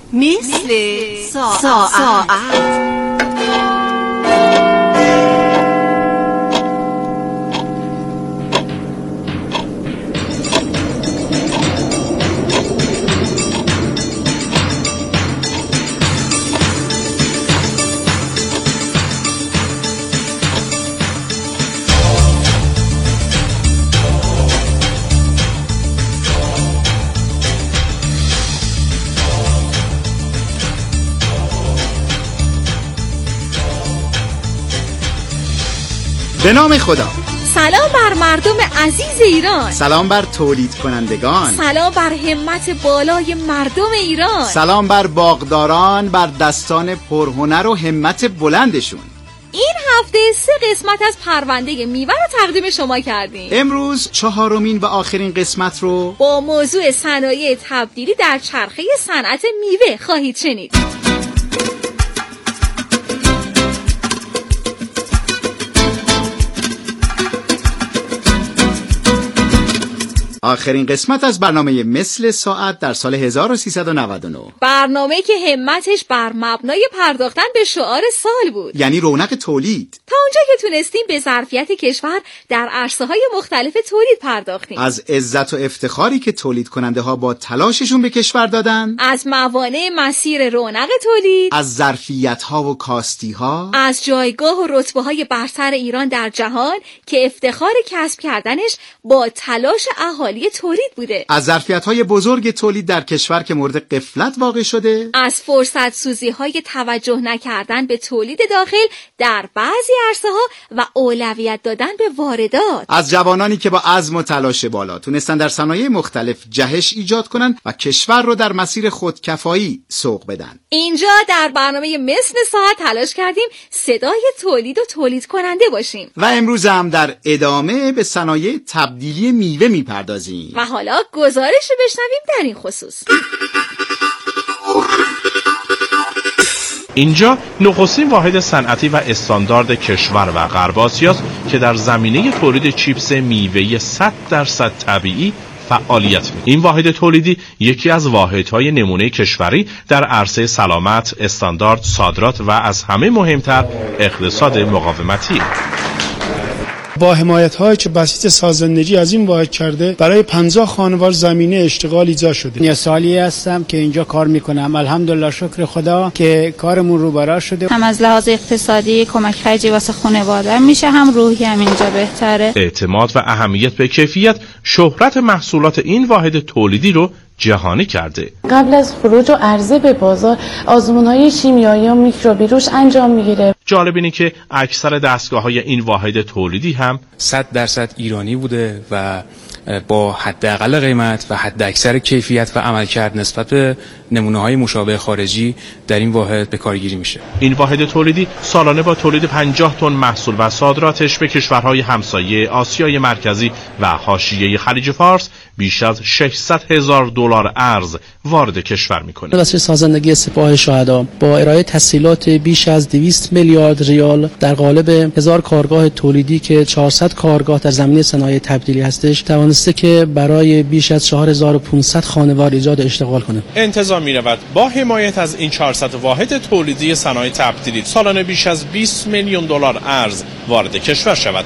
مثل ساعت. به نام خدا. سلام بر مردم عزیز ایران. سلام بر تولید کنندگان. سلام بر همت بالای مردم ایران. سلام بر باغداران، بر دستان پرهنر و همت بلندشون. این هفته 3 قسمت از پرونده میوه رو تقدیم شما کردیم. امروز 4مین و آخرین قسمت رو با موضوع صنایع تبدیلی در چرخه صنعت میوه خواهید شنید. آخرین قسمت از برنامه مثل ساعت در سال 1399. برنامه که همتش بر مبنای پرداختن به شعار سال بود، یعنی رونق تولید. تا اونجا که تونستیم به ظرفیت کشور در عرصه‌های مختلف تولید پرداختیم. از عزت و افتخاری که تولید کننده ها با تلاششون به کشور دادن، از موانع مسیر رونق تولید، از ظرفیت ها و کاستی ها، از جایگاه و رتبه های برتر ایران در جهان که افتخار کسب کردنش با تلاش اهالی تولید بوده، از ظرفیت‌های بزرگ تولید در کشور که مورد غفلت واقع شده، از فرصت سوزی‌های توجه نکردن به تولید داخل در بعضی عرصه‌ها و اولویت دادن به واردات، از جوانانی که با عزم و تلاش بالا تونستن در صنایع مختلف جهش ایجاد کنن و کشور رو در مسیر خودکفایی سوق بدن. اینجا در برنامه مثل ساعت تلاش کردیم صدای تولید و تولید کننده باشیم و امروز هم در ادامه به صنایع تبدیلی میوه میپردازیم و حالا گزارش بشنویم در این خصوص. اینجا نخستین واحد صنعتی و استاندارد کشور و غرب آسیاست که در زمینه تولید چیپس میوه 100% طبیعی فعالیت می‌کند. این واحد تولیدی یکی از واحدهای نمونه کشوری در عرصه سلامت، استاندارد، صادرات و از همه مهمتر اقتصاد مقاومتی. با حمایت‌هایی که بسیط سازندگی از این واحد کرده برای 50 خانوار زمینه اشتغال ایجاد شده. یه سالی هستم که اینجا کار میکنم. الحمدلله شکر خدا که کارمون رو برا شده. هم از لحاظ اقتصادی کمک خرجی واسه خانواده میشه، هم روحی هم اینجا بهتره. اعتماد و اهمیت به کیفیت شهرت محصولات این واحد تولیدی رو جهانی کرده. قبل از خروج و عرضه به بازار آزمون‌های شیمیایی و میکروبی روش انجام میگیره. جالب اینه که اکثر دستگاه‌های این واحد تولیدی هم 100% ایرانی بوده و با حداقل قیمت و حداکثر کیفیت و عملکرد نسبت به نمونه‌های مشابه خارجی در این واحد به کارگیری میشه. این واحد تولیدی سالانه با تولید 50 تن محصول و صادراتش به کشورهای همسایه آسیای مرکزی و حاشیه خلیج فارس بیش از $600,000 ارز وارد کشور میکنه. واسه سازندگی سپاه شهدا با ارائه تسهیلات بیش از 200 میلیارد ریال در قالب 1000 کارگاه تولیدی که 400 کارگاه در زمینه صنایع تبدیلی هستش، توانسته که برای بیش از 4500 خانوار ایجاد اشتغال کنه. انتظار می‌رود با حمایت از این 400 واحد تولیدی صنایع تبدیلی سالانه بیش از $20 میلیون ارز وارد کشور شود.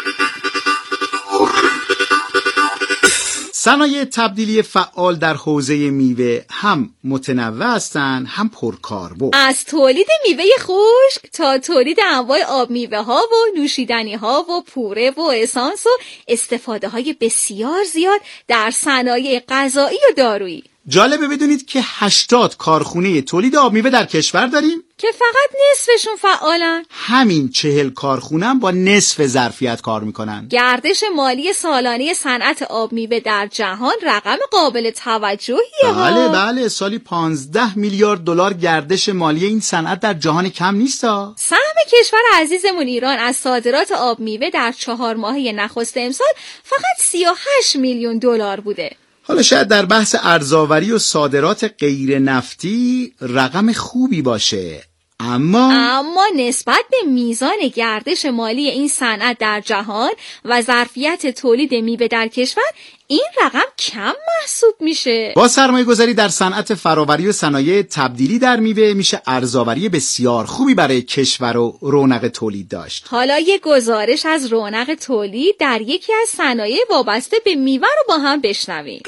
صنایع تبدیلی فعال در حوزه میوه هم متنوع هستند، هم پرکاربرد. از تولید میوه خشک تا تولید انواع آب میوه ها و نوشیدنی ها و پوره و اسانس و استفاده های بسیار زیاد در صنایع غذایی و دارویی. جالبه بدونید که 80 کارخونه تولید آب میوه در کشور داریم که فقط نصفشون فعالن. همین 40 کارخونه هم با نصف ظرفیت کار میکنن. گردش مالی سالانه صنعت آب میوه در جهان رقم قابل توجهیه. بله سالی 15 میلیارد دلار گردش مالی این صنعت در جهان کم نیست. سهم کشور عزیزمون ایران از صادرات آب میوه در 4 ماهه نخست امسال فقط 38 میلیون دلار بوده. حالا شاید در بحث ارزآوری و صادرات غیر نفتی رقم خوبی باشه، اما نسبت به میزان گردش مالی این صنعت در جهان و ظرفیت تولید میوه در کشور این رقم کم محسوب میشه. با سرمایه گذاری در صنعت فراوری و صنایع تبدیلی در میوه میشه ارزآوری بسیار خوبی برای کشور و رونق تولید داشت. حالا یک گزارش از رونق تولید در یکی از صنایع وابسته به میوه رو با هم بشنویم.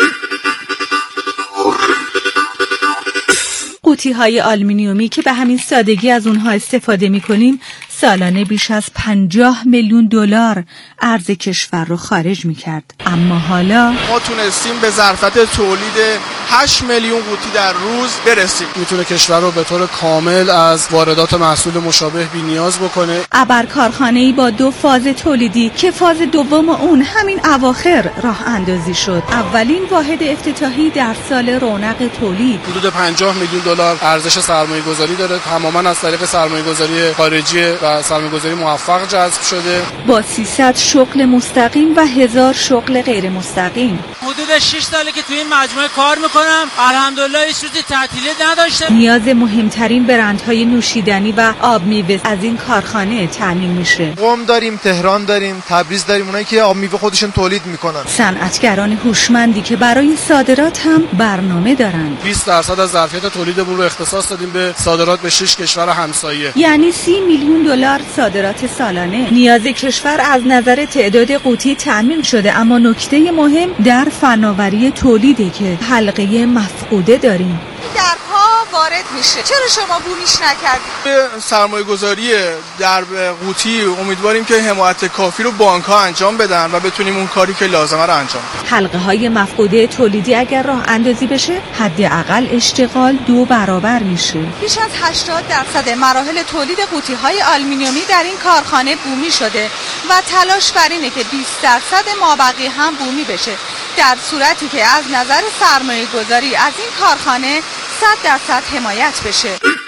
قوطی‌های آلومینیومی که به همین سادگی از اونها استفاده می‌کنیم سالانه بیش از 50 میلیون دلار ارز کشور رو خارج می‌کرد. اما حالا ما تونستیم به ظرفیت تولید 8 میلیون قوطی در روز برسیم. میتونه کشور رو به طور کامل از واردات محصول مشابه بی‌نیاز بکنه. ابر کارخانه‌ای با 2 فاز تولیدی که فاز دوم اون همین اواخر راه اندازی شد. اولین واحد افتتاحی در سال رونق تولید حدود 50 میلیون دلار ارزش سرمایه‌گذاری داره. تماماً از طریق سرمایه‌گذاری خارجی و سرمایه‌گذاری موفق جذب شده. با 300 شغل مستقیم و 1000 شغل غیر مستقیم. حدود 6 ساله که توی این مجموعه کار میکنم. الحمدلله هیچ روزی تعطیلی نداشته. نیاز مهمترین برندهای نوشیدنی و آب میوه از این کارخانه تامین میشه. قم داریم، تهران داریم، تبریز داریم، اونایی که آب میوه خودشون تولید میکنن. صنعتگران هوشمندی که برای صادرات هم برنامه دارن. 20% از ظرفیت تولیدمون رو اختصاص دادیم به صادرات به 6 کشور همسایه. یعنی 30 میلیون دلار صادرات سالانه. نیاز کشور از نظر تعداد قوطی تامین شده، اما نکته مهم در فناوری تولیده که حلقه مفقوده داریم. درها وارد میشه. چرا شما بومیش نکردید؟ به سرمایه‌گذاری در قوطی امیدواریم که حمایت کافی رو بانک‌ها انجام بدن و بتونیم اون کاری که لازمه رو انجام بدیم. حلقه‌های مفقوده تولیدی اگر راه اندازی بشه، حداقل اشتغال 2 برابر میشه. بیش از 80% مراحل تولید قوطی‌های آلومینیومی در این کارخانه بومی شده و تلاش بر اینه که 20% مابقی هم بومی بشه. در صورتی که از نظر سرمایه‌گذاری از این کارخانه 100% حمایت بشه.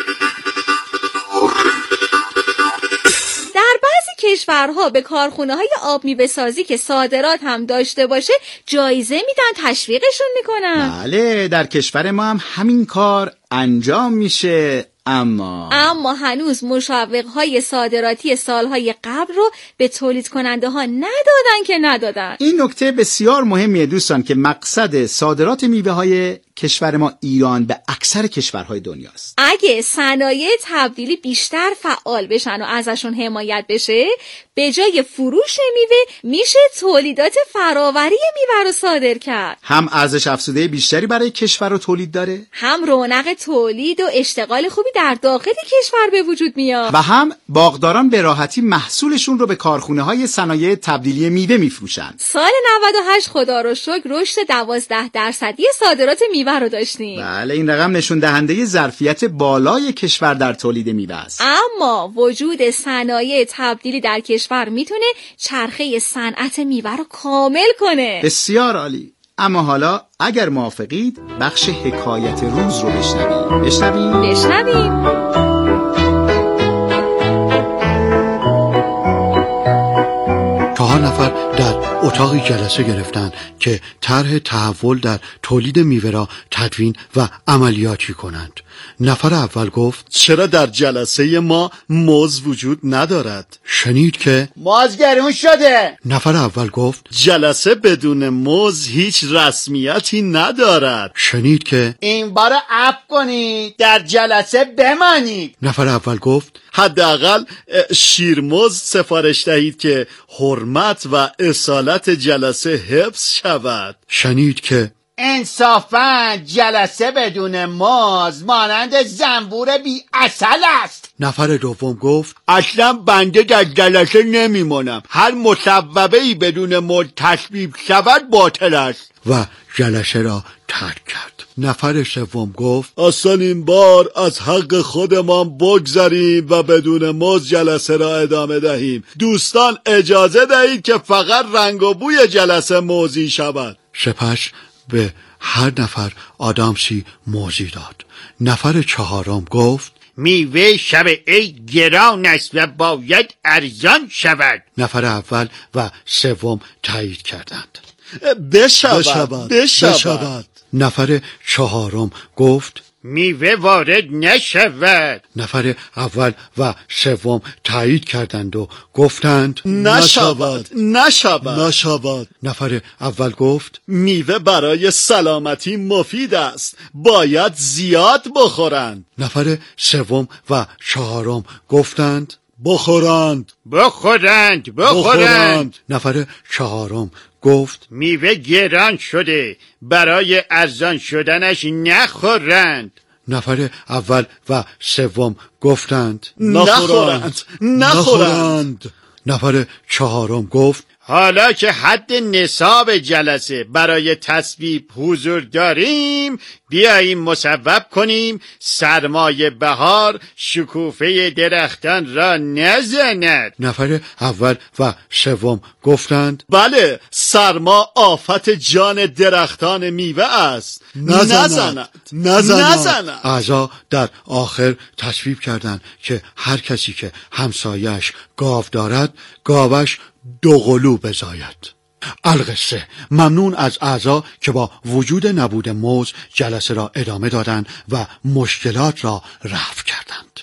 در بعضی کشورها به کارخونه‌های آب میوه سازی که صادرات هم داشته باشه جایزه میدن، تشویقشون میکنن. بله، در کشور ما هم همین کار انجام میشه. اما هنوز مشوق‌های صادراتی سالهای قبل رو به تولید کننده ها ندادن. این نکته بسیار مهمیه دوستان که مقصد صادرات میوه های کشور ما ایران به اکثر کشورهای دنیاست. اگه صنایع تبدیلی بیشتر فعال بشن و ازشون حمایت بشه، به جای فروش میوه میشه تولیدات فراوری میوه رو صادر کرد. هم ارزش افزوده بیشتری برای کشور رو تولید داره، هم رونق تولید و اشتغال خوبی در داخل کشور به وجود میاد و هم باغداران به راحتی محصولشون رو به کارخونه‌های صنایع تبدیلی میوه میفروشن. سال 98 خدا رو شکر رشد 12% صادرات میوه رو داشتیم. بله، این رقم نشون دهنده ظرفیت بالای کشور در تولید میوه است. اما وجود صنایع تبدیلی در کشور میتونه چرخه صنعت میوه رو کامل کنه. بسیار عالی. اما حالا اگر موافقید بخش حکایت روز رو بشنویم. 4 نفر در اتاقی جلسه گرفتن که طرح تحول در تولید میوه را تدوین و عملیاتی کنند. نفر اول گفت چرا در جلسه ما موز وجود ندارد؟ شنید که موز گرون شده. نفر اول گفت جلسه بدون موز هیچ رسمیتی ندارد. شنید که این بار اپ کنید در جلسه بمانید. نفر اول گفت حداقل شیرموز سفارش دهید که حرمت و اصالت جلسه حفظ شود. شنید که انصافاً جلسه بدون موز مانند زنبور بی عسل است. نفر دوم گفت اصلا بنده در جلسه نمیمانم، هر مصوبه‌ای بدون موز تصویب شود باطل است و جلسه را ترک کرد. نفر سوم گفت اصلا این بار از حق خودمان بگذاریم و بدون موز جلسه را ادامه دهیم. دوستان اجازه دهید که فقط رنگ و بوی جلسه موزی شود. سپس به هر نفر آدامسی موزی داد. نفر چهارم گفت میوه شب عید گران است و باید ارزان شود. نفر اول و سوم تایید کردند. بشود. نفر چهارم گفت میوه وارد نشود. نفر اول و سوم تایید کردند و گفتند نشود. نفر اول گفت میوه برای سلامتی مفید است، باید زیاد بخورند. نفر سوم و چهارم گفتند بخورند. نفر چهارم گفت میوه گران شده، برای ارزان شدنش نخورند. نفر اول و سوم گفتند نخورند. نفر چهارم گفت حالا که حد نصاب جلسه برای تصویب حضور داریم، بیاییم مصوب کنیم سرمای بهار شکوفه درختان را نزند. نفر اول و سوم گفتند بله، سرما آفت جان درختان میوه است. نزند. اعضا در آخر تصویب کردند که هر کسی که همسایش گاو دارد، گاوش 2 قلو بزاید. القصه. ممنون از اعضا که با وجود نبود موز جلسه را ادامه دادند و مشکلات را رفع کردند.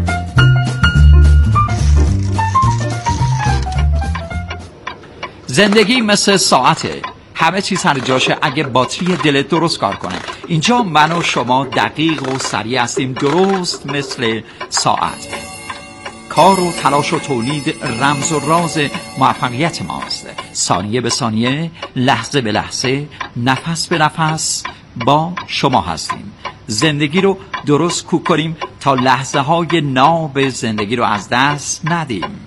زندگی مثل ساعته، همه چیز سر جاشه اگه باتری دلت درست کار کنه. اینجا من و شما دقیق و سریع هستیم، درست مثل ساعت. کار و تلاش و تولید رمز و راز موفقیت ماست. ثانیه به ثانیه، لحظه به لحظه، نفس به نفس با شما هستیم. زندگی رو درست کوک کنیم تا لحظه های ناب زندگی رو از دست ندیم.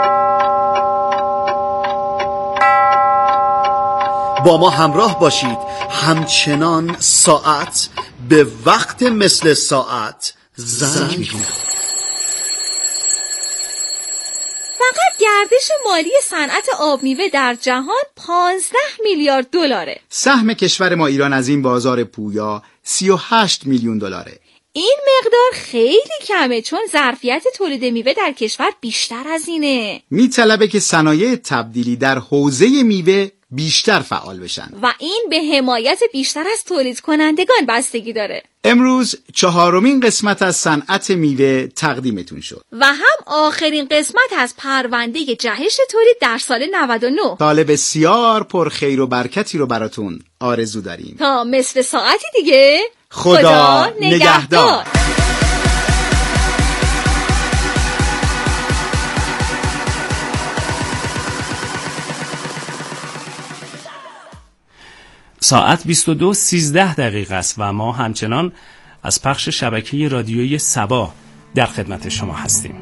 با ما همراه باشید. همچنان ساعت به وقت مثل ساعت زنگ می‌زند. فقط گردش مالی صنعت آب میوه در جهان 15 میلیارد دلاره. سهم کشور ما ایران از این بازار پویا 38 میلیون دلاره. این مقدار خیلی کمه، چون ظرفیت تولید میوه در کشور بیشتر از اینه. میطلبه که صنایع تبدیلی در حوزه میوه بیشتر فعال بشن و این به حمایت بیشتر از تولید کنندگان بستگی داره. امروز 4مین قسمت از صنعت میوه تقدیمتون شد و هم آخرین قسمت از پرونده جهش تولید در سال 99. سال بسیار پر خیر و برکتی رو براتون آرزو داریم. تا مثل ساعتی دیگه، خدا نگهدار. ساعت 22:13 است و ما همچنان از پخش شبکه رادیویی سبا در خدمت شما هستیم.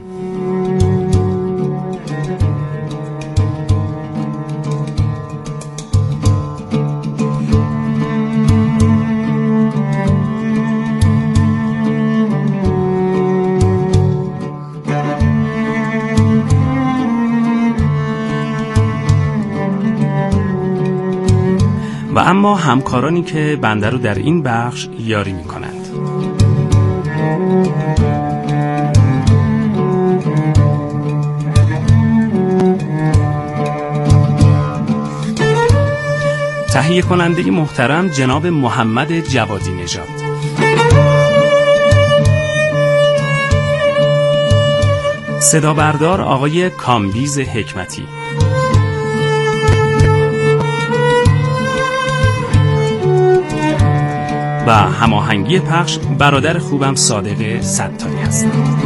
و اما همکارانی که بنده رو در این بخش یاری می کنند. تهیه کننده محترم جناب محمد جوادی نژاد، صدا بردار آقای کامبیز حکمتی، و هماهنگی پخش برادر خوبم صادق ستاری هستند.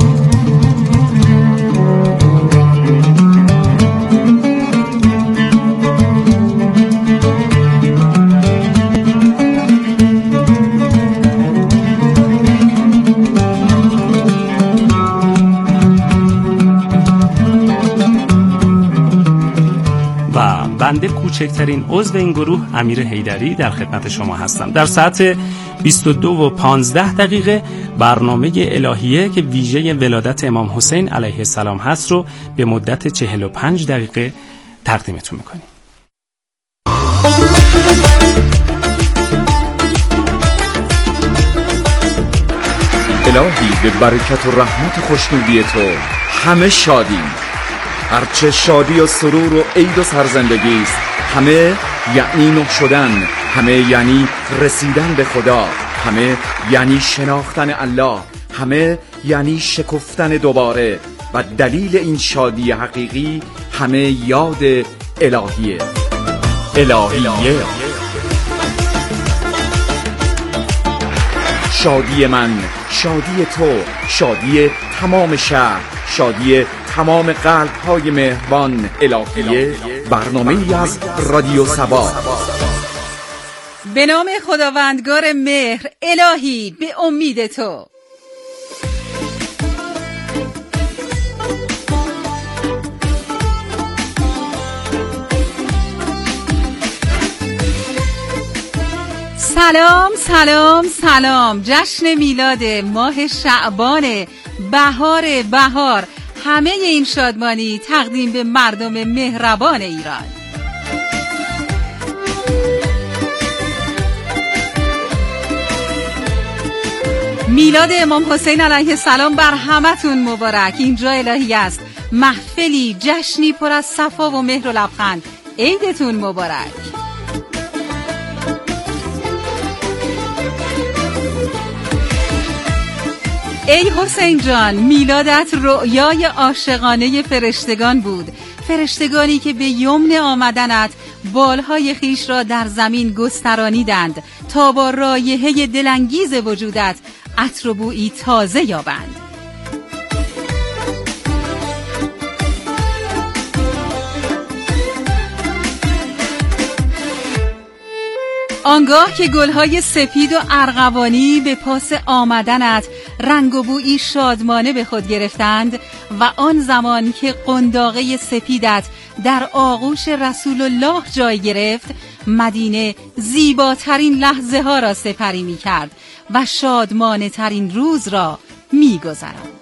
بنده کوچکترین عضو این گروه امیر حیدری در خدمت شما هستم. در ساعت 22:15 برنامه الهیه که ویژه ولادت امام حسین علیه السلام هست رو به مدت 45 دقیقه تقدیمتون میکنیم. الهی به برکت و رحمت خوشنودی تو همه شادیم. هرچه شادی و سرور و عید و سرزندگی است، همه یعنی نه شدن، همه یعنی رسیدن به خدا، همه یعنی شناختن الله، همه یعنی شکفتن دوباره، و دلیل این شادی حقیقی همه یاد الهیه. شادی من، شادی تو، شادی تمام شهر، شادی تمام قلب‌های مهربان. الهیه، برنامه‌ای از رادیو سبا. به نام خداوندگار مهر، الهی به امید تو. سلام سلام سلام. جشن میلاد ماه شعبان، بهار، همه این شادمانی تقدیم به مردم مهربان ایران. میلاد امام حسین علیه السلام بر همتون مبارک. اینجا الهی است، محفلی، جشنی پر از صفا و مهر و لبخند. عیدتون مبارک. ای حسین جان، میلادت رؤیای عاشقانه فرشتگان بود، فرشتگانی که به یمن آمدنت بالهای خیش را در زمین گسترانیدند تا با رایحه دلانگیز وجودت عطر و بویی تازه یابند. آنگاه که گلهای سپید و ارغوانی به پاس آمدنت رنگ و بویی شادمانه به خود گرفتند و آن زمان که قنداقه سپیدت در آغوش رسول الله جای گرفت، مدینه زیباترین لحظه ها را سپری می کرد و شادمانه ترین روز را می گذراند.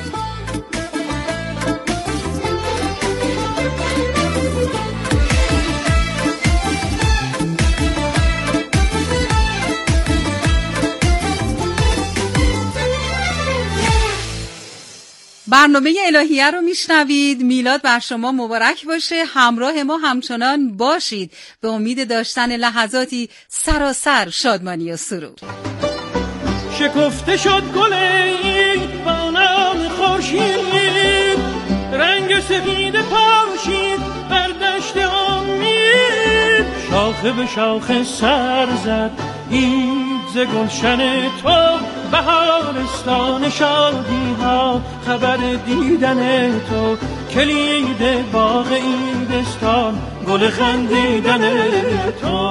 برنامه الهیه رو میشنوید. میلاد بر شما مبارک باشه. همراه ما همچنان باشید به امید داشتن لحظاتی سراسر شادمانی و سرور. شکفته شد گل عید با نام خورشید، رنگ سفید پاشید بر دشت امید، شاخه به شاخه سر زد عید ز گلشن تو، بهارستان شادی ها خبر دیدن تو، کلید باغ عیدستان گل خندیدن تو.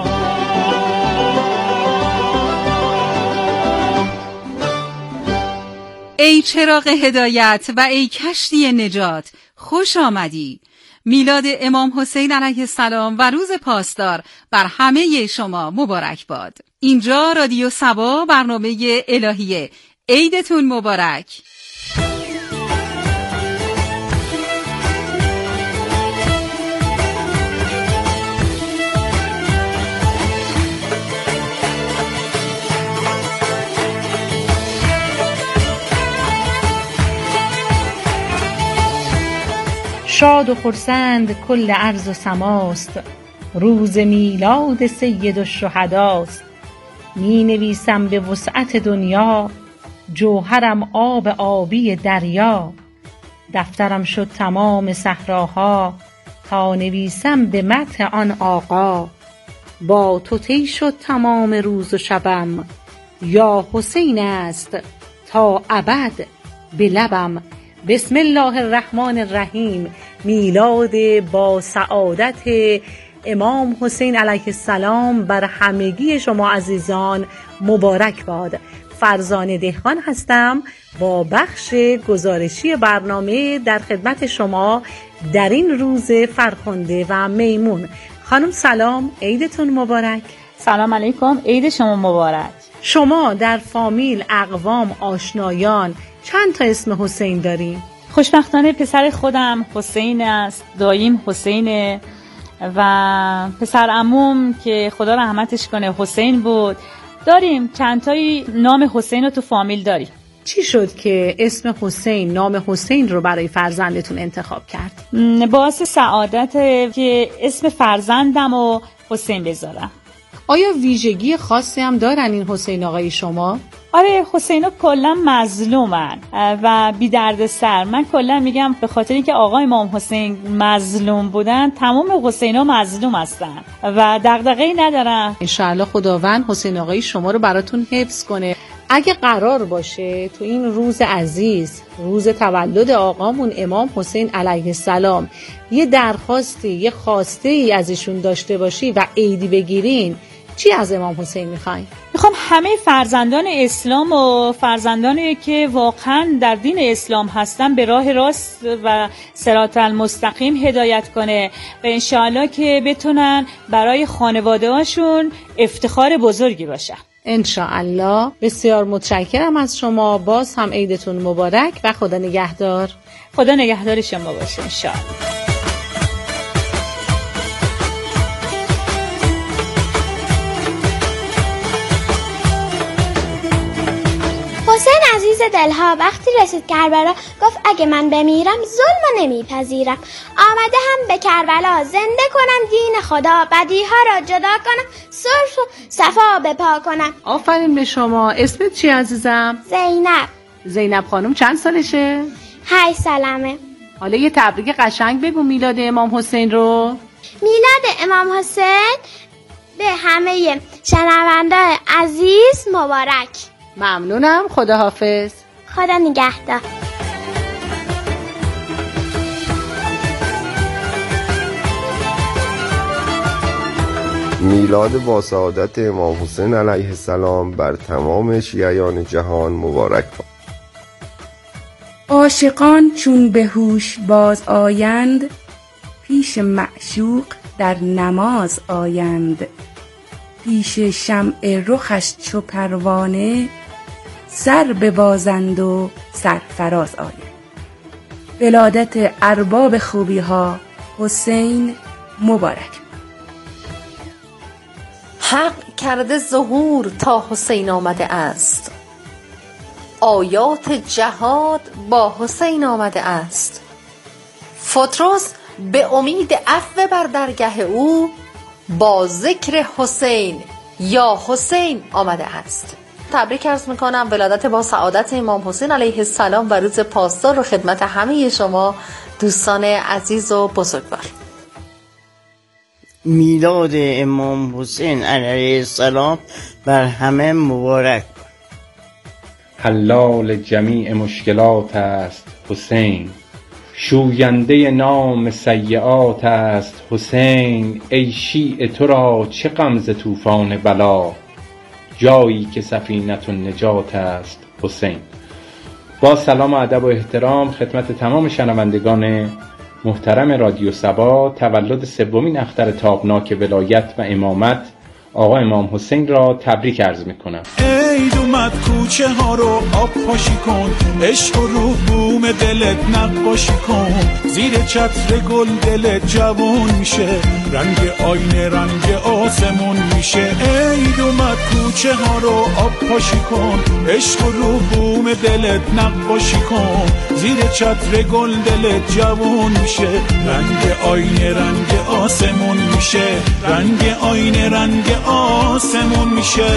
ای چراغ هدایت و ای کشتی نجات، خوش آمدی. میلاد امام حسین علیه السلام و روز پاسدار بر همه شما مبارک باد. اینجا رادیو سبا، برنامه الهیه. عیدتون مبارک. شاد و خرسند کل ارض و سماست، روز میلاد سید الشهداست. می نویسم به وسعت دنیا، جوهرم آب آبی دریا. دفترم شد تمام صحراها، تا نویسم به مدح آن آقا. با تو طی شد تمام روز و شبم، یا حسین است تا ابد به لبم. بسم الله الرحمن الرحیم. میلاد با سعادت امام حسین علیه السلام بر همگی شما عزیزان مبارک باد. فرزانه دهقان هستم با بخش گزارشی برنامه در خدمت شما در این روز فرخنده و میمون. خانم سلام، عیدتون مبارک. سلام علیکم، عید شما مبارک. شما در فامیل، اقوام، آشنایان چند تا اسم حسین داریم؟ خوشبختانه پسر خودم حسین است، داییم حسینه و پسر عموم که خدا رحمتش کنه حسین بود. داریم چند تایی نام حسین رو تو فامیل داریم. چی شد که اسم حسین، نام حسین رو برای فرزندتون انتخاب کرد؟ باعث سعادت که اسم فرزندم رو حسین بذارم. آیا ویژگی خاصی هم دارن این حسین آقای شما؟ آره، حسینا کلا مظلومن و بی درد سر. من کلا میگم به خاطر اینکه آقا امام حسین مظلوم بودن، تمام حسینا مظلوم هستن و دغدغه‌ای ندارن. انشاءالله خداوند حسین آقای شما رو براتون حفظ کنه. اگه قرار باشه تو این روز عزیز، روز تولد آقامون امام حسین علیه السلام، یه درخواستی، یه خواسته ای از ایشون داشته باشی و عیدی بگیرین، چی از امام حسین میخواین؟ میخوام همه فرزندان اسلام و فرزندانی که واقعا در دین اسلام هستن به راه راست و صراط المستقیم هدایت کنه و انشاءالله که بتونن برای خانواده هاشون افتخار بزرگی باشن. انشاءالله. بسیار متشکرم از شما. باز هم عیدتون مبارک و خدا نگهدار. خدا نگهدار شما باشه انشاءالله. حسین عزیز دلها وقتی رسید کربلا گفت اگه من بمیرم ظلم نمیپذیرم. آمده هم به کربلا زنده کنم دین خدا، بدیها را جدا کنم، صلح و صفا بپا کنم. آفرین به شما. اسمت چی عزیزم؟ زینب. زینب خانم چند سالشه؟ 8 سالمه. حالا یه تبریک قشنگ بگو میلاد امام حسین رو. میلاد امام حسین به همه شنونده‌های عزیز مبارک. ممنونم. خداحافظ. خدا نگهدار. میلاد با سعادت امام حسین علیه السلام بر تمام شیعیان جهان مبارک باد. عاشقان چون به هوش باز آیند، پیش معشوق در نماز آیند. پیش شمع رخش چو پروانه، سر ببازند و سرفراز آیند. ولادت ارباب خوبی ها حسین مبارک. حق کرده ظهور تا حسین آمده است، آیات جهاد با حسین آمده است. فتروس به امید عفو بر درگه او، با ذکر حسین یا حسین آمده است. تبریک عرض میکنم ولادت با سعادت امام حسین علیه السلام و روز پاسدار رو خدمت همه شما دوستان عزیز و بزرگوار. میلاد امام حسین علیه السلام بر همه مبارک. حلال جمیع مشکلات است حسین، شوینده نام سیئات است حسین. ای شیعه تو را چه غم ز طوفان بلا، جایی که سفینة النجات است حسین. با سلام و ادب و احترام خدمت تمام شنوندگان محترم رادیو صبا، تولد سومین اختر تابناک ولایت و امامت آقا امام حسین را تبریک عرض میکنم. عید اومد کوچه ها رو آب پاشی کن، عشق و روح بوم دلت نقاشی کن. زیر چتر گل دلت جوون میشه، رنگ آینه رنگ آسمون میشه. عید اومد کوچه ها رو آب پاشی کن، عشق و روح بوم دلت نقاشی کن. زیر چتر گل دلت جوون میشه، رنگ آینه رنگ آسمون میشه. رنگ آینه رنگ آسمون میشه.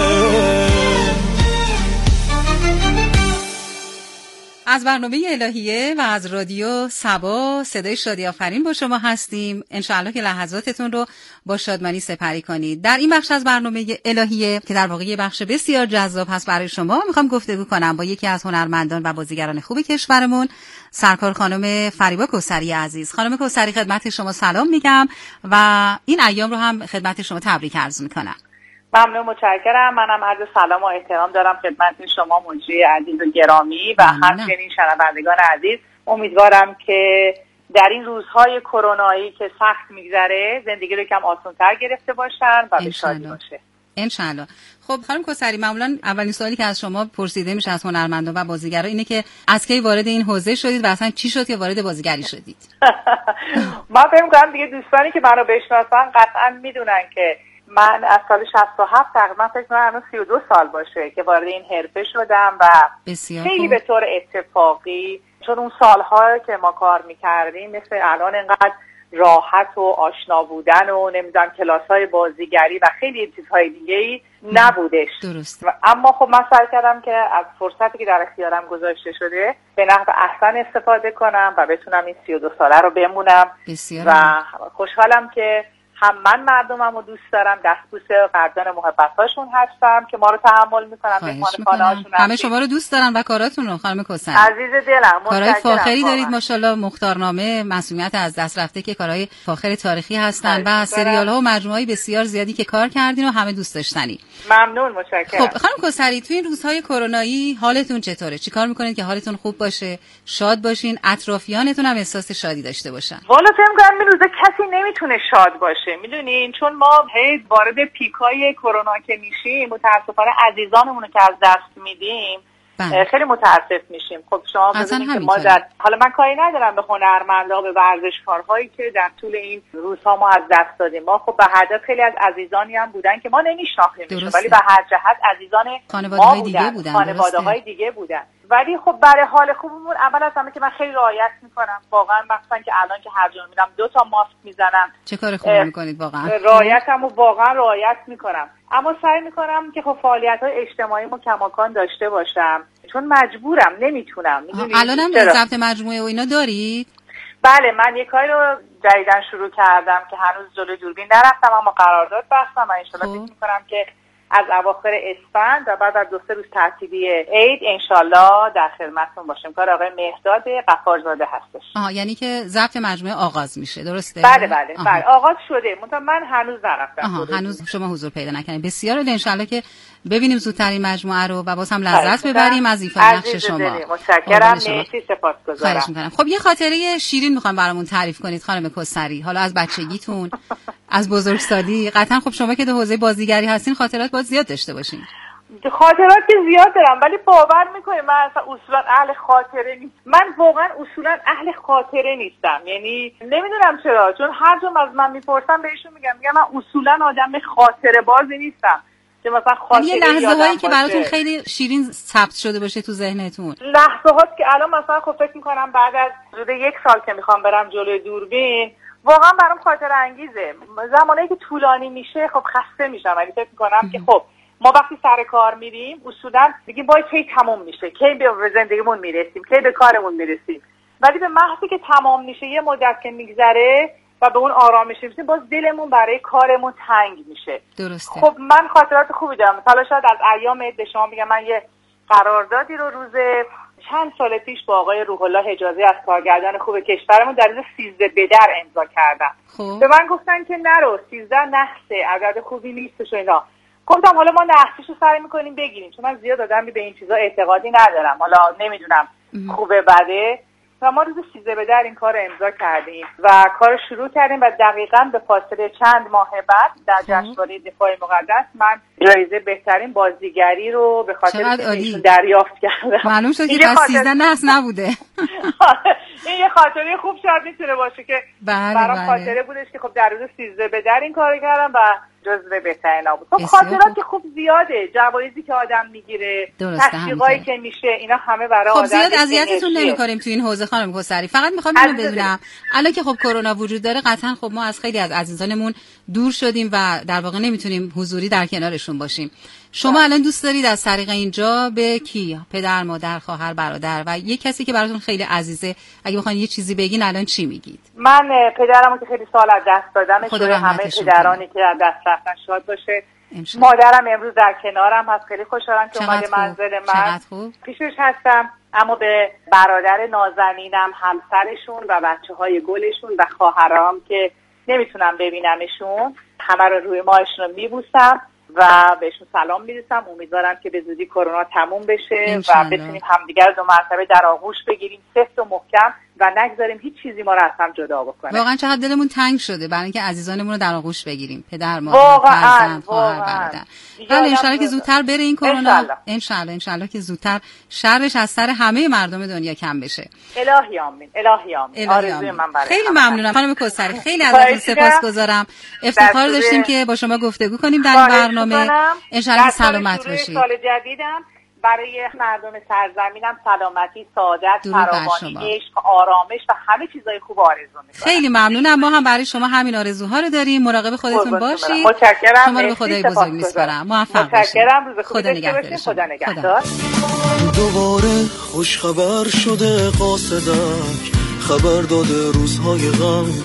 از برنامه الهیه و از رادیو صبا صدای شادی آفرین با شما هستیم. انشاءالله که لحظاتتون رو با شادمانی سپری کنید. در این بخش از برنامه الهیه که در واقع یه بخش بسیار جذاب هست برای شما، میخوام گفتگو کنم با یکی از هنرمندان و بازیگران خوب کشورمون، سرکار خانم فریبا کوثری عزیز. خانم کوثری خدمت شما سلام میگم و این ایام رو هم خدمت شما تبریک عرض میکنم. ممنون، متشکرم. منم عرض سلام و احترام دارم خدمت شما مجری عزیز و گرامی و همچنین شنوندگان عزیز. امیدوارم که در این روزهای کرونایی که سخت میگذره زندگی رو کم آسان‌تر گرفته باشن و به شادی باشه انشالله. خب خانم کوثری، معمولا اولین سوالی که از شما پرسیده میشه از هنرمندان و بازیگرا اینه که از کی وارد این حوزه شدید و اصلا چی شد که وارد بازیگری شدید؟ من فکر می‌کنم دیگه دوستانی که منو بشناسن قطعا میدونن که من از سال 67 تقریبا فکر کنم الان 32 سال باشه که وارد این حرفه شدم و خیلی به طور اتفاقی، چون اون سال‌ها که ما کار می‌کردیم مثل الان انقدر راحت و آشنا بودن و نمیدونم کلاس‌های بازیگری و خیلی چیزهای دیگه‌ای نبودش. درست. اما خب من سعی کردم که از فرصتی که در اختیارم گذاشته شده به نحو احسن استفاده کنم و بتونم این 32 ساله رو بمونم. بسیار و خوشحالم که هم من مردمم رو دوست دارم، دستبوس قدردان محبت‌هاشون هستم که ما رو تحمل میکنن، مهمان خانه‌هاشون همه شما رو دوست دارن و کاراتون رو. خانم کوثری عزیز دلم، کارهای فاخری دارید ماشاءالله، مختارنامه، مسئولیت از دست رفته که کارهای فاخر تاریخی هستن و سریال‌ها و مجموعه‌های بسیار زیادی که کار کردین و همه دوست داشتنی. ممنون، متشکرم. خب خانم کوثری، تو این روزهای کرونایی حالتون چطوره؟ چیکار میکنید که حالتون خوب باشه، شاد باشین، اطرافیانتون هم احساس شادی داشته باشن؟ والا فکر می‌کنم این روزا کسی نمیتونه شاد باشه، میدونین، چون ما هی وارد پیکای کرونا که میشیم متاسفانه عزیزانمون رو که از دست میدیم خیلی متاسف میشیم. خب شما ببینید که ما حالا من کاری ندارم به هنرمندا، به ورزشکارهایی که در طول این روزها ما از دست دادیم. ما خب به هر جهت خیلی از عزیزانی هم بودن که ما نمیشناختیم، ولی به هر جهت عزیزان ما بودن، خانواده‌های دیگه بودن. ولی خب برای حال خوبمون اول از همه که من خیلی رعایت میکنم، واقعا مثلا که الان که هر جا میرم 2 تا ماسک میزنم. چه کار خوبی میکنید واقعا. رعایتمو واقعا رعایت میکنم، اما سعی میکنم که خب فعالیت‌های اجتماعیمو کماکان داشته باشم، چون مجبورم، نمیتونم. الانم ضبط مجموعه و اینا دارید؟ بله، من یک کاری رو جدیدن شروع کردم که هنوز جلوی دوربین نرفتم، اما قرارداد بستم و انشالله فکر میکنم که از اواخر اسفند و بعد از 2-3 روز تعطیلی عید انشالله در خدمتتون باشیم. کار آقای مهداد غفارزاده هستش. یعنی که ضبط مجموعه آغاز میشه، درسته؟ بله آغاز شده، من هنوز نرفتم. هنوز شما حضور پیدا نکردید. بسیار عالی، انشالله که ببینیم زودتر این مجموعه رو و باز هم لذت ببریم از ایفای نقش شما. متشکرم، مرسی، سپاسگزارم. خب یه خاطره شیرین میخوام برامون تعریف کنید خانم کوثری، حالا از بچگیتون، از بزرگسالی. قطعا خب شما که در حوزه بازیگری هستین خاطرات باید زیاد داشته باشین. خاطرات که زیاد دارم، ولی باور میکنید من اصلا اصولا اهل خاطره نیستم. من واقعا اصولا اهل خاطره نیستم، یعنی نمیدونم چرا، چون هر جا از من میپرسم بهشون میگم من اصولا آدم خاطره بازی نیستم که مثلا خاطره یه لحظه هایی که براتون خیلی شیرین ثبت شده باشه تو ذهنتون. لحظه هاست که الان مثلا خب فکر میکنم بعد از حدود 1 سال که میخوام برم جلوی دوربین واقعا برام خاطره انگیزه. زمانی که طولانی میشه خب خسته میشم، ولی فکر میکنم که خب ما وقتی سر کار میریم اصولا میگیم باید کی تموم میشه، کی به زندگیمون میرسیم، کی به کارمون میرسیم، ولی به محضی که تمام میشه یه مدت که میگذره و به اون آرامش میرسیم باز دلمون برای کارمون تنگ میشه. درسته. خب من خاطرات خوبی دارم. مثلا شاید از ایام عید شما میگم من یه قراردادی رو روز چند سال پیش با آقای روح الله حجازی از کارگردان خوب کشورمون در روز 13 بدر امضا کردم. به من گفتن که نرو، 13 نحسه، عدد خوبی نیستش و اینا. گفتم حالا ما نحسیشو سعی میکنیم بگیریم، چون من زیاد آدمی به این چیزا اعتقادی ندارم، حالا نمیدونم خوبه بده. و ما روز 13 بدر این کار امضا کردیم و کار شروع کردیم و دقیقاً به فاصله چند ماه بعد در جشنواره دفاع مقدس من جایزه بهترین بازیگری رو به خاطر ایشون دریافت کردم. معلوم شد که پس 13 نحس نبوده. این یه خاطره خوب شاید میتونه باشه که برام خاطره بودش که خب در روز 13 بدر این کارو کردم و جزو بهترینا بود. خب خاطرات که خوب زیاده، جوایزی که آدم میگیره، تشویقایی که میشه، اینا همه برای آدم. خب زیاد اذیتتون نمی‌کنیم تو این حوزه خانم کوثری، فقط می‌خوام اینو بدونم الان که خب کرونا وجود داره قطعا خب ما از خیلی از عزیزانمون دور شدیم و در واقع نمیتونیم حضوری در کنارشون باشیم. شما الان دوست دارید از طریق اینجا به کی؟ پدر، مادر، خواهر، برادر و یه کسی که براتون خیلی عزیزه اگه بخواید یه چیزی بگین الان چی میگید؟ من پدرمو که خیلی سال از دست دادم، همه پدرانی که از دست رفتن شاد باشه. مادرم امروز در کنارم هست، خیلی خوشحالم که اومده منزل من. پیشش هستم، اما به برادر نازنینم، همسرشون و بچه‌های گلشون و خواهرام که نمیتونم ببینمشون، همه رو روی ماهشون رو میبوسم و بهشون سلام میرسم. امیدوارم که به زودی کرونا تموم بشه و بتونیم همدیگر رو 2 مرتبه در آغوش بگیریم، سفت و محکم، و نگذاریم هیچ چیزی ما رو از هم جدا بکنه. واقعا چقدر دلمون تنگ شده برای اینکه عزیزانمون رو در آغوش بگیریم، پدر، مادر، فرزند، خواهر، برادر. ولی انشالله که زودتر بره این کرونا، انشالله که زودتر شرش از سر همه مردم دنیا کم بشه. الهی آمین، الهی آمین. آرزوی من برای خیلی ممنونم خانم کوثری، خیلی ازتون سپاسگزارم. افتخار داشتیم که با شما گفتگو کنیم در این برنامه. انشالله سلامت باشید. سال جدیدم برای مردم سرزمینم سلامتی، سعادت، فراوانی، عشق، آرامش و همه چیزای خوب آرزو می‌کنم. خیلی ممنونم. ما هم برای شما همین آرزوها رو داریم. مراقب خودتون باشید. متشکرم. شما رو به خدای بزرگ میسپارم. موفق باشید. متشکرم. روز خوبی خدا داشته باشید. خدا نگهدار. دوباره خوش خبر شده قاصدک، خبر داده روزهای غم